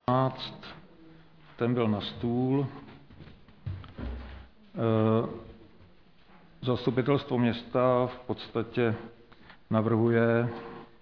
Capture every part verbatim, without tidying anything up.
ten byl na stůl. Zastupitelstvo města v podstatě navrhuje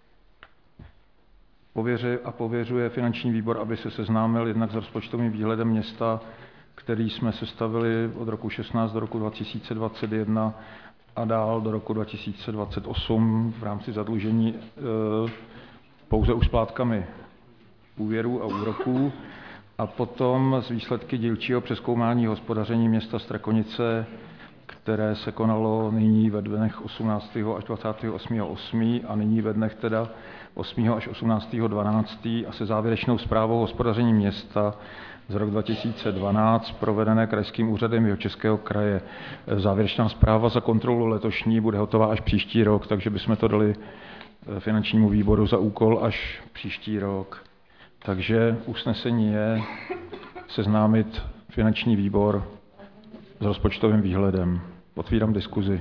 pověřuje a pověřuje finanční výbor, aby se seznámil jednak s rozpočtovým výhledem města, který jsme sestavili od roku šestnáct do roku dva tisíce dvacet jedna a dál do roku dva tisíce dvacet osm v rámci zadlužení e, pouze už splátkami úvěrů a úroků, a potom z výsledky dílčího přezkoumání hospodaření města Strakonice, které se konalo nyní ve dnech osmnáctého až dvacátého osmého osmého a nyní ve dnech teda osmého až osmnáctého dvanáctého a se závěrečnou zprávou hospodaření města z roku dva tisíce dvanáct provedené Krajským úřadem Jihočeského kraje. Závěrečná zpráva za kontrolu letošní bude hotová až příští rok, takže bychom to dali finančnímu výboru za úkol až příští rok. Takže usnesení je seznámit finanční výbor s rozpočtovým výhledem. Otvírám diskuzi.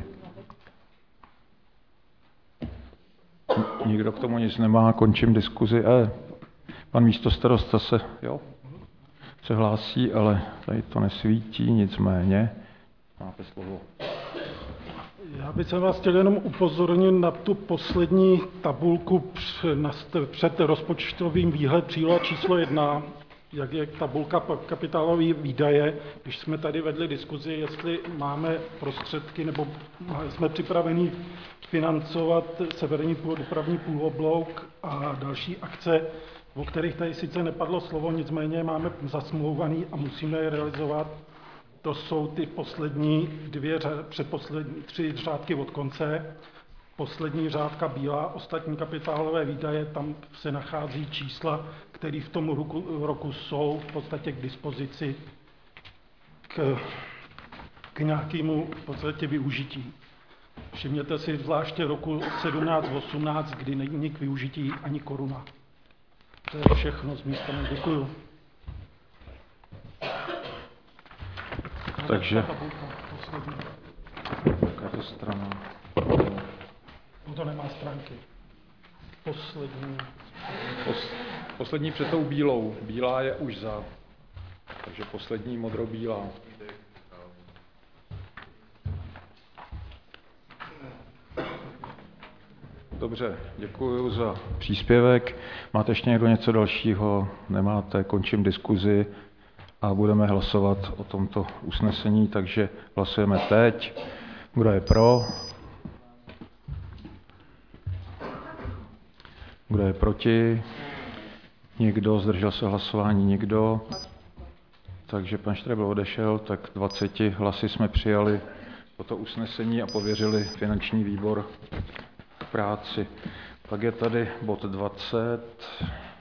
Nikdo k tomu nic nemá, končím diskuzi. E, pan místostarosta se, jo, se hlásí, ale tady to nesvítí, nicméně máte slovo. Já bych se vás chtěl jenom upozornit na tu poslední tabulku před rozpočtovým výhled příloha číslo jedna, jak je tabulka kapitálové výdaje. Když jsme tady vedli diskuzi, jestli máme prostředky nebo jsme připraveni financovat severní dopravní půloblouk a další akce, o kterých tady sice nepadlo slovo, nicméně máme zasmlouvaný a musíme je realizovat. To jsou ty poslední dvě, předposlední tři řádky od konce. Poslední řádka bílá, ostatní kapitálové výdaje, tam se nachází čísla, které v tom roku, roku jsou v podstatě k dispozici k, k nějakému v podstatě využití. Všimněte si zvláště roku sedmnáct osmnáct, kdy není k využití ani koruna. To je všechno z mé strany. Děkuju. Takže, jaká to strana? To nemá stránky. Poslední. Pos, poslední před tou bílou. Bílá je už za. Takže poslední modro-bílá. Dobře, děkuji za příspěvek. Máte ještě někdo něco dalšího? Nemáte, končím diskuzi a budeme hlasovat o tomto usnesení, takže hlasujeme teď. Kdo je pro? Kdo je proti? Nikdo? Zdržel se hlasování? Nikdo? Takže pan Štrebl odešel, tak dvaceti hlasy jsme přijali toto usnesení a pověřili finanční výbor k práci. Pak je tady bod dvacet.